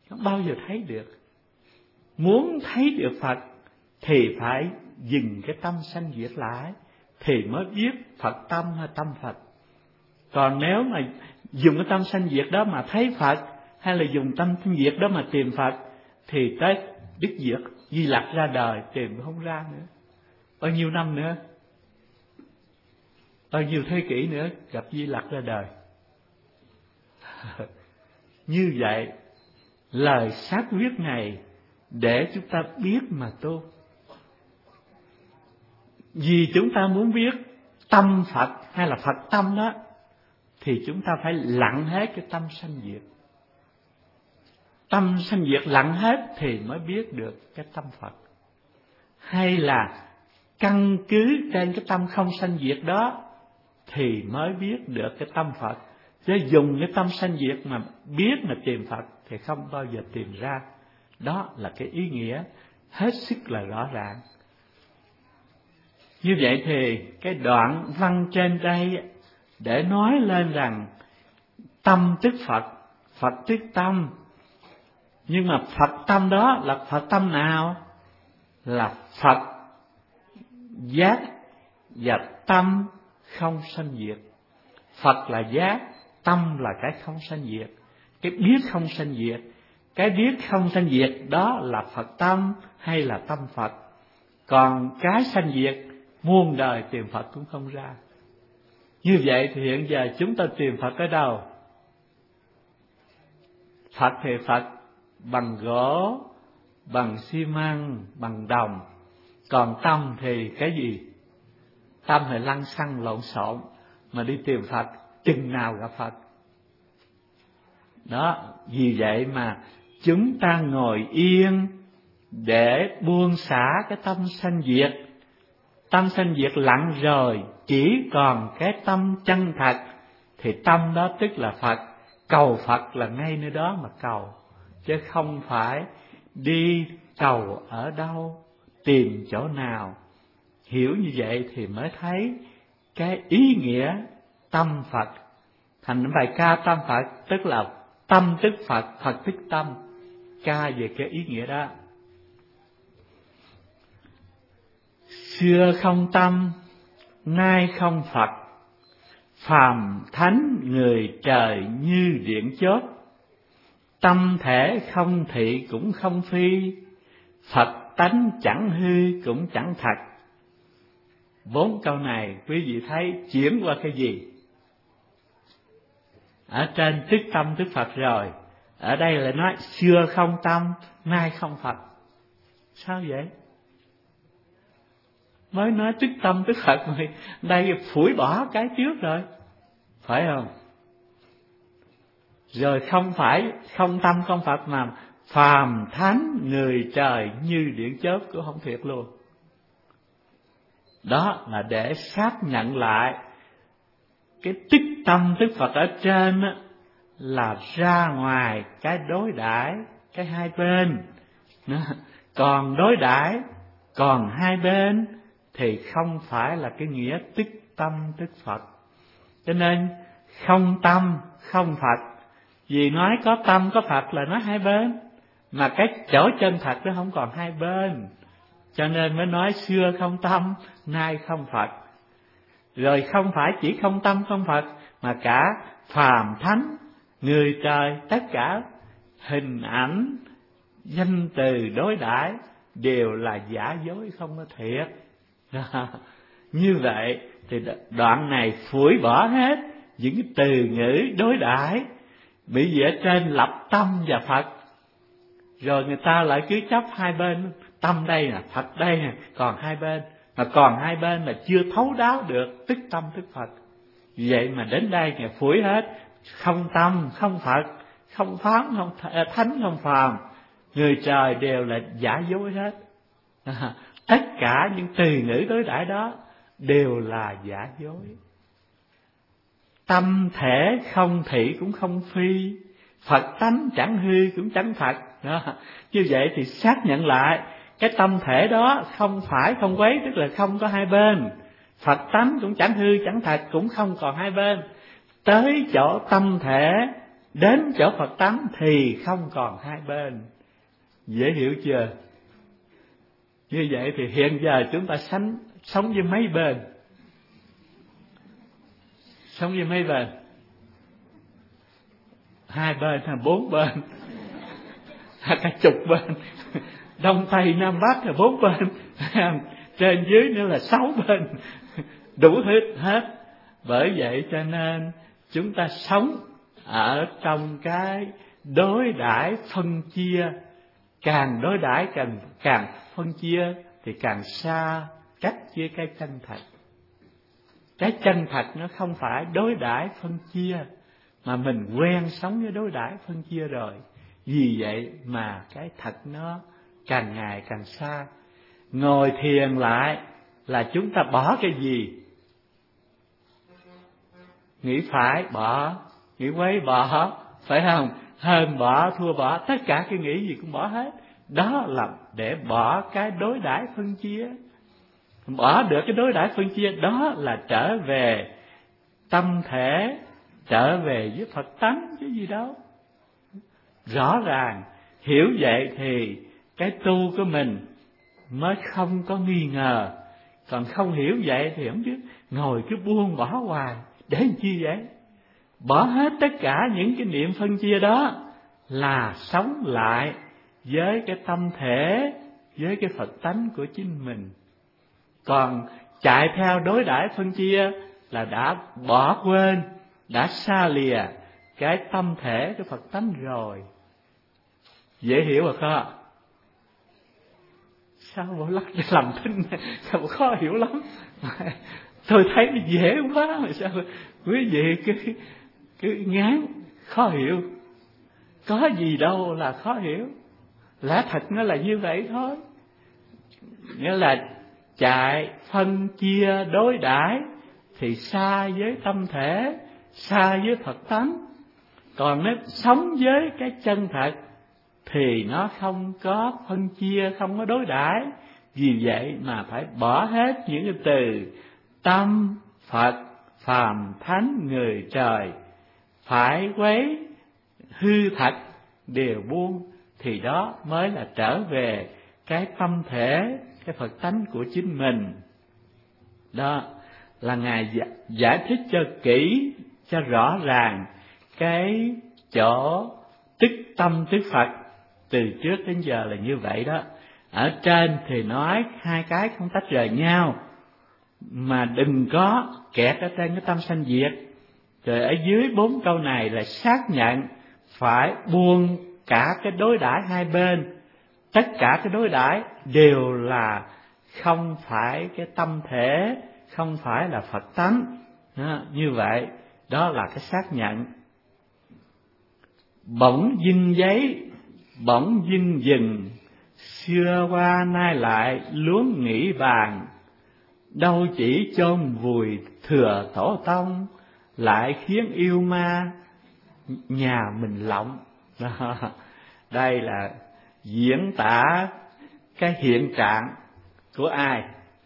không bao giờ thấy được. Muốn thấy được Phật thì phải dừng cái tâm sanh diệt lại, thì mới biết Phật tâm hay tâm Phật. Còn nếu mà dùng cái tâm sanh diệt đó mà thấy Phật, hay là dùng tâm sanh diệt đó mà tìm Phật, thì tới Đức Diệt Di Lặc ra đời tìm không ra nữa. Bao nhiêu năm nữa, bao nhiêu thế kỷ nữa gặp Di Lặc ra đời. Như vậy, lời sát quyết này để chúng ta biết mà tu. Vì chúng ta muốn biết tâm Phật hay là Phật tâm đó, thì chúng ta phải lặng hết cái tâm sanh diệt. Tâm sanh diệt lặng hết thì mới biết được cái tâm Phật. Hay là căn cứ trên cái tâm không sanh diệt đó thì mới biết được cái tâm Phật. Chứ dùng cái tâm sanh diệt mà biết mà tìm Phật thì không bao giờ tìm ra. Đó là cái ý nghĩa hết sức là rõ ràng. Như vậy thì cái đoạn văn trên đây để nói lên rằng tâm tức Phật, Phật tức tâm. Nhưng mà Phật tâm đó là Phật tâm nào? Là Phật giác và tâm không sanh diệt. Phật là giác, tâm là cái không sanh diệt. Cái biết không sanh diệt, cái biết không sanh diệt đó là Phật tâm hay là tâm Phật. Còn cái sanh diệt muôn đời tìm Phật cũng không ra. Như vậy thì hiện giờ chúng ta tìm Phật ở đâu? Phật thì Phật bằng gỗ, bằng xi măng, bằng đồng. Còn tâm thì cái gì? Tâm thì lăng xăng lộn xộn mà đi tìm Phật, chừng nào gặp Phật. Đó, vì vậy mà chúng ta ngồi yên để buông xả cái tâm sanh diệt. Tâm sanh diệt lặng rồi, chỉ còn cái tâm chân thật, thì tâm đó tức là Phật. Cầu Phật là ngay nơi đó mà cầu, chứ không phải đi cầu ở đâu, tìm chỗ nào. Hiểu như vậy thì mới thấy cái ý nghĩa tâm Phật. Thành bài ca tâm Phật tức là tâm tức Phật, Phật tức tâm. Ca về cái ý nghĩa đó. Xưa không tâm, nay không Phật, phàm thánh người trời như điện chớp. Tâm thể không thị cũng không phi, Phật tánh chẳng hư cũng chẳng thật. 4 câu này quý vị thấy chuyển qua cái gì? Ở trên tức tâm tức Phật rồi, ở đây lại nói xưa không tâm, nay không Phật. Sao vậy? Mới nói tức tâm tức Phật rồi, đây phủi bỏ cái trước rồi, phải không? Rồi không phải không tâm không Phật mà phàm thánh người trời như điện chớp cũng không thiệt luôn. Đó là để xác nhận lại cái tức tâm tức Phật ở trên á, là ra ngoài cái đối đãi, cái hai bên. Còn đối đãi, còn hai bên thì không phải là cái nghĩa tức tâm tức Phật. Cho nên không tâm không Phật, vì nói có tâm có Phật là nói hai bên, mà cái chỗ chân thật nó không còn hai bên. Cho nên mới nói xưa không tâm, nay không Phật. Rồi không phải chỉ không tâm không Phật, mà cả phàm thánh, người trời, tất cả hình ảnh, danh từ đối đãi đều là giả dối không có thiệt. Như vậy thì đoạn này phủi bỏ hết những cái từ ngữ đối đãi, bị gì ở trên lập tâm và Phật. Rồi người ta lại cứ chấp hai bên, tâm đây nè, Phật đây nè, còn hai bên. Mà còn hai bên là chưa thấu đáo được tức tâm tức Phật. Vậy mà đến đây Ngài phủi hết, không tâm, không Phật, không phán, không thánh, không phàm, người trời đều là giả dối hết. Tất cả những từ ngữ đối đãi đó đều là giả dối. Tâm thể không thị cũng không phi, Phật tánh chẳng hư cũng chẳng thật. Đó. Như vậy thì xác nhận lại cái tâm thể đó không phải không quấy, tức là không có hai bên. Phật tánh cũng chẳng hư chẳng thật, cũng không còn hai bên. Tới chỗ tâm thể đến chỗ Phật tánh thì không còn hai bên. Dễ hiểu chưa? Như vậy thì hiện giờ chúng ta sống với mấy bên? Sống với mấy bên? Hai bên hay bốn bên? Hay cả chục bên? Đông Tây Nam Bắc là bốn bên, trên dưới nữa là 6 bên, đủ hết. Bởi vậy cho nên chúng ta sống ở trong cái đối đãi phân chia, càng đối đãi càng phân chia thì càng xa cách với cái chân thật. Cái chân thật nó không phải đối đãi phân chia, mà mình quen sống với đối đãi phân chia rồi. Vì vậy mà cái thật nó càng ngày càng xa. Ngồi thiền lại là chúng ta bỏ cái gì? Nghĩ phải bỏ, nghĩ quấy bỏ, phải không? Hơn bỏ, thua bỏ, tất cả cái nghĩ gì cũng bỏ hết. Đó là để bỏ cái đối đãi phân chia. Bỏ được cái đối đãi phân chia đó là trở về tâm thể, trở về với Phật tánh chứ gì đâu. Rõ ràng hiểu vậy thì cái tu của mình mới không có nghi ngờ. Còn không hiểu vậy thì không biết, ngồi cứ buông bỏ hoài để làm chi vậy? Bỏ hết tất cả những cái niệm phân chia đó là sống lại với cái tâm thể, với cái Phật tánh của chính mình. Còn chạy theo đối đãi phân chia là đã bỏ quên, đã xa lìa cái tâm thể, cái Phật tánh rồi. Dễ hiểu rồi không? Sao bộ lắc để làm thinh, sao bộ khó hiểu lắm. Tôi thấy nó dễ quá mà sao quý vị cứ ngán khó hiểu. Có gì đâu là khó hiểu, lẽ thật nó là như vậy thôi. Nghĩa là chạy phân chia đối đãi thì xa với tâm thể, xa với Phật tánh. Còn nếu sống với cái chân thật thì nó không có phân chia, không có đối đãi. Vì vậy mà phải bỏ hết những cái từ tâm, Phật, phàm, thánh, người, trời, phải quấy, hư thật đều buông, thì đó mới là trở về cái tâm thể, cái Phật tánh của chính mình. Đó là Ngài giải thích cho kỹ, cho rõ ràng cái chỗ tức tâm tức Phật từ trước đến giờ là như vậy đó. Ở trên thì nói hai cái không tách rời nhau, mà đừng có kẹt ở trên cái tâm sanh diệt. Rồi ở dưới 4 câu này là xác nhận phải buông cả cái đối đãi hai bên. Tất cả cái đối đãi đều là không phải cái tâm thể, không phải là Phật tánh. Như vậy đó là cái xác nhận. Bỗng dưng giấy, bỗng dưng dừng, xưa qua nay lại luống nghĩ bàn. Đâu chỉ chôn vùi thừa tổ tông, lại khiến yêu ma nhà mình lộng. Đây là diễn tả cái hiện trạng của ai?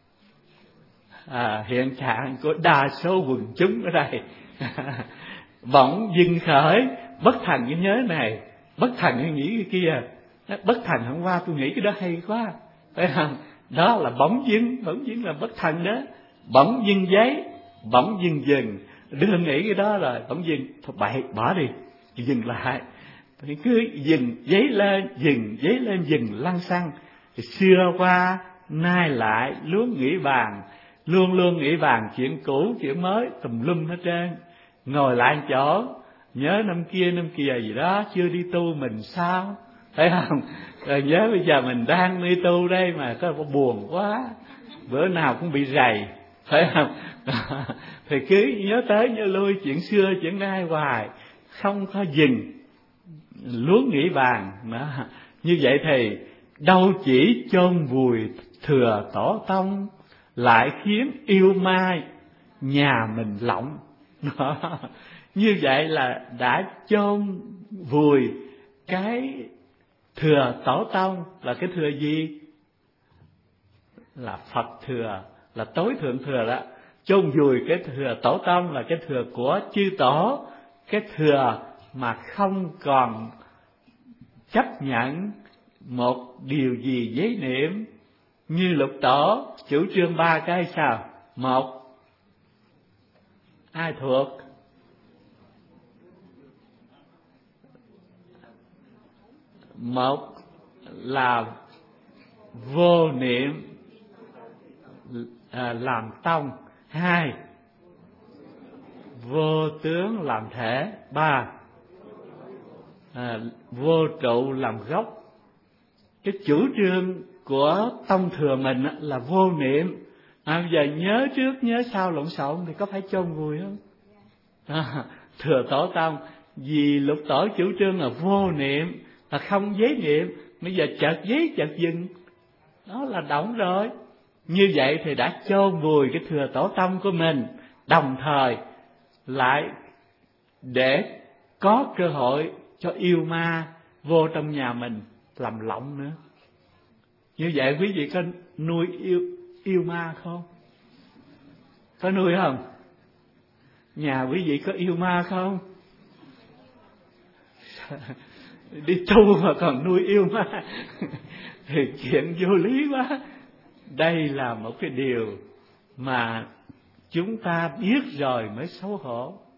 Hiện trạng của đa số quần chúng ở đây. Bỗng dưng khởi, bất thần cái nhớ này, bất thần cái nghĩ cái kia. Bất thần hôm qua tôi nghĩ cái đó hay quá, phải không? Đó là bỗng dưng là bất thần đó. Bỗng dưng giấy, bỗng dưng dừng, đưa nghĩ cái đó rồi bỗng dưng thôi bậy bỏ đi, dừng lại. Thì cứ dừng giấy lên, dừng giấy lên, dừng lăng xăng. Thì xưa qua nay lại luôn nghĩ bàn, luôn luôn nghĩ bàn chuyện cũ chuyện mới tùm lum hết trơn. Ngồi lại chỗ nhớ năm kia gì đó, chưa đi tu mình sao, phải không? Rồi nhớ bây giờ mình đang đi tu đây mà có buồn quá, bữa nào cũng bị rầy, phải không? Thì cứ nhớ tới nhớ lui chuyện xưa chuyện nay hoài, không có dừng, luống nghĩ bàn. Như vậy thì đâu chỉ chôn vùi thừa tổ tông, lại khiến yêu ma nhà mình lộng. Như vậy là đã chôn vùi cái thừa tổ tông. Là cái thừa gì? Là Phật thừa, là tối thượng thừa đó. Chôn vùi cái thừa tổ tông là cái thừa của chư tổ, cái thừa mà không còn chấp nhận một điều gì giấy niệm, như Lục Tổ chủ trương 3 cái sao? Một, ai thuộc? Một là vô niệm làm tông. Hai, vô tướng làm thể. Ba, vô trụ làm gốc. Cái chủ trương của tông thừa mình là vô niệm. Bây giờ nhớ trước nhớ sau lộn xộn thì có phải chôn vùi không? Thừa Tổ tông vì Lục Tổ chủ trương là vô niệm, là không giấy niệm, bây giờ chợt giấy chợt dừng, đó là động rồi. Như vậy thì đã chôn vùi cái Thừa Tổ tông của mình, đồng thời lại để có cơ hội cho yêu ma vô trong nhà mình làm lộng nữa. Như vậy quý vị có nuôi yêu ma không? Có nuôi không? Nhà quý vị có yêu ma không? Đi tu mà còn nuôi yêu ma thì chuyện vô lý quá. Đây là một cái điều mà chúng ta biết rồi mới xấu hổ.